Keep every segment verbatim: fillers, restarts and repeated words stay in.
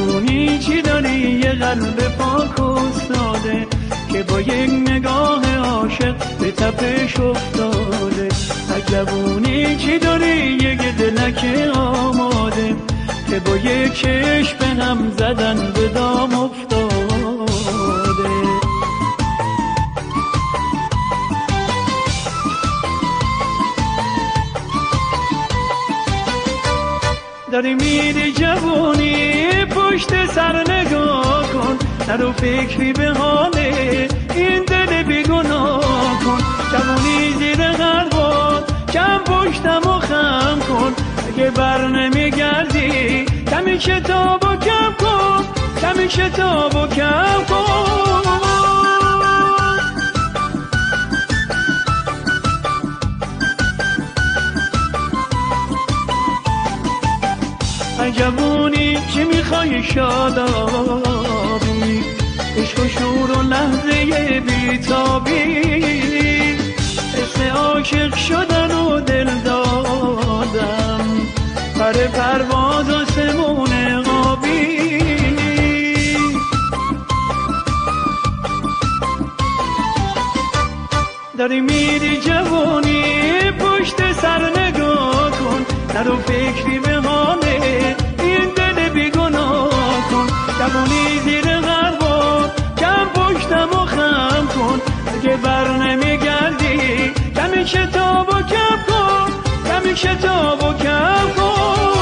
جوونی چی داری یه قلب پاک و ساده که با یک نگاه عاشق به تپش افتاده. جوونی چی داری یک دلک آماده که با یک چشم به هم زدن به دام افتاده. داری میری جوونی پشت سر نگاه کن، نرو فکری به حاله این دل بیگناه کن. جوونی زیر غربات کم پشتم و خم کن، اگه بر نمیگردی کمی شتاب و کم کن، کمی شتاب و کم کن. ای جوونی چی میخوای شادابی، عشق و شور و لحظه بیتابی، حس عاشق شدن و دل دادم، پر پرواز و سمون آبی. داری میری جوونی پشت سر نگاه کن، نرو فکری به حاله این دل بیگناه کن. جوونی زیر غربات کم پشتم و خم کن، اگه بر نمیگردی کمی شتاب و کم کن، کمی شتاب و کم کن.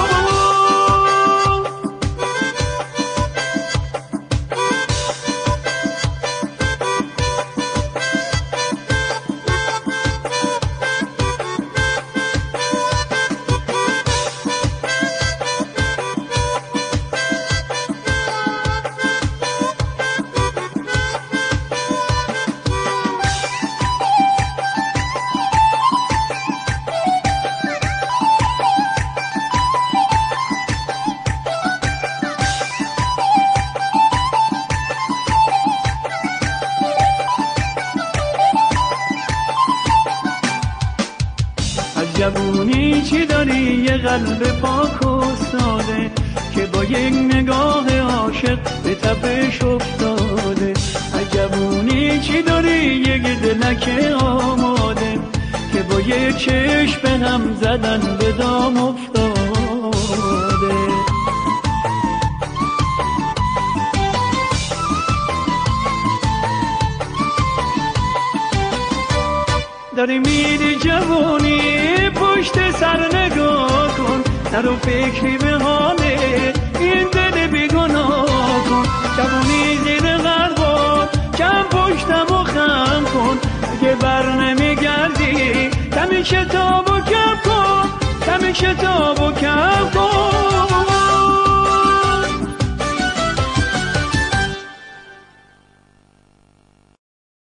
جوونی چی داری یه قلب پاک و ساده که با یک نگاه عاشق به تپش افتاده. جوونی چی داری یک دلک آماده که با یک چشم به هم زدن به دام افتاده. داری میری جوونی پشت سر نگاه کن، نرو فکری به حاله این دل بیگناه کن. جوونی زیر غربات کم پشتم و خم کن، اگه بر نمیگردی کمی شتاب و کم کن، کمی شتاب و کم کن.